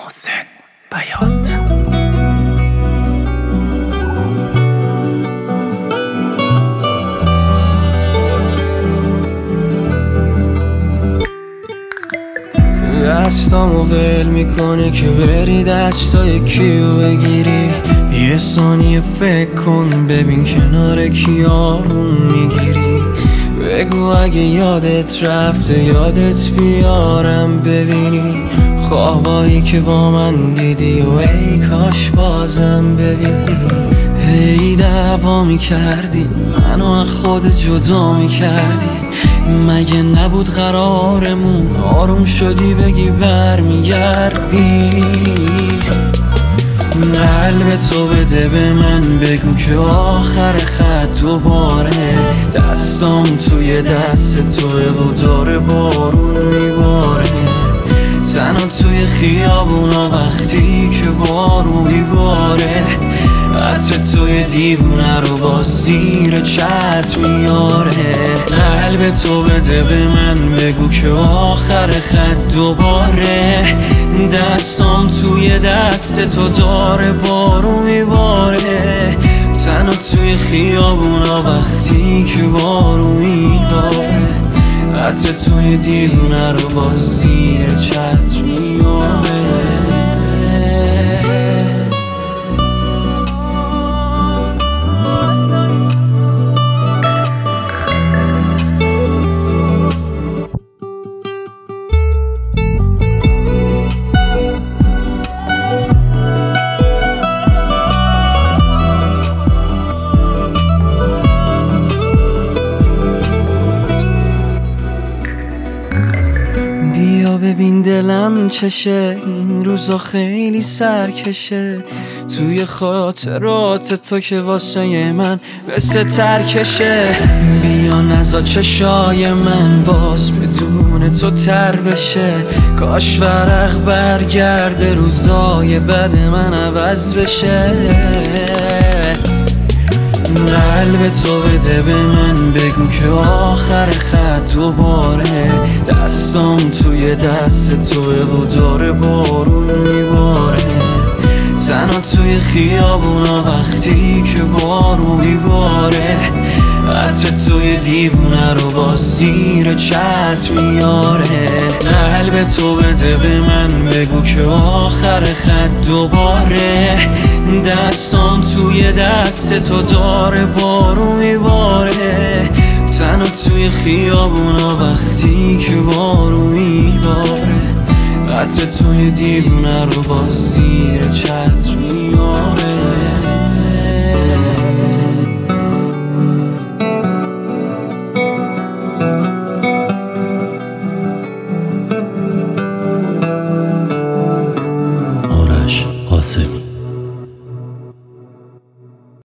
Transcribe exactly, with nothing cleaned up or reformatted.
محسن بیات. دستامو ول میکنه که بری دستای کیو بگیری. یه ثانیه فکر کن ببین کنار کی آروم میگیری. بگو اگه یادت رفته یادت بیارم ببینی. خوابایی که با من دیدی و ای کاش بازم ببینی. هی دعوا میکردی منو از خود جدا میکردی. مگه نبود قرارمون آروم شدی بگی برمیگردی. قلب تو بده به من بگو که آخر خط دوباره. دستام توی دست توه و داره بارون میباره. تنها توی خیابونا وقتی که بارون میباره. عطر توی دیوونه رو با زیر چتر میاره. قلب تو بده به من بگو که آخر خط دوباره. دستام توی دست تو داره بارون میباره. تنها توی خیابونا وقتی که بارون میباره. عطر توی دیوونه رو با زیر چتر میاره. بیا ببین دلم چشه این روزا خیلی سرکشه. توی خاطرات تو که واسه من مثل ترکشه. بیا نزا چشای من باز بدون تو تر بشه. کاش ورق برگرده روزای بد من عوض بشه. قلب تو بده به من بگو که آخر خط دوباره. دستام توی دست توه و داره بارون میباره. تنها توی خیابونا وقتی که بارون میباره. عطر توی دیوونه رو با زیر چتر میاره. قلب تو بده به من بگو که آخر خط دوباره. دستام توی دست تو داره بارون میباره. تنها توی خیابونا وقتی که بارون میباره. عطر توی دیوونه رو با زیر چتر میاره.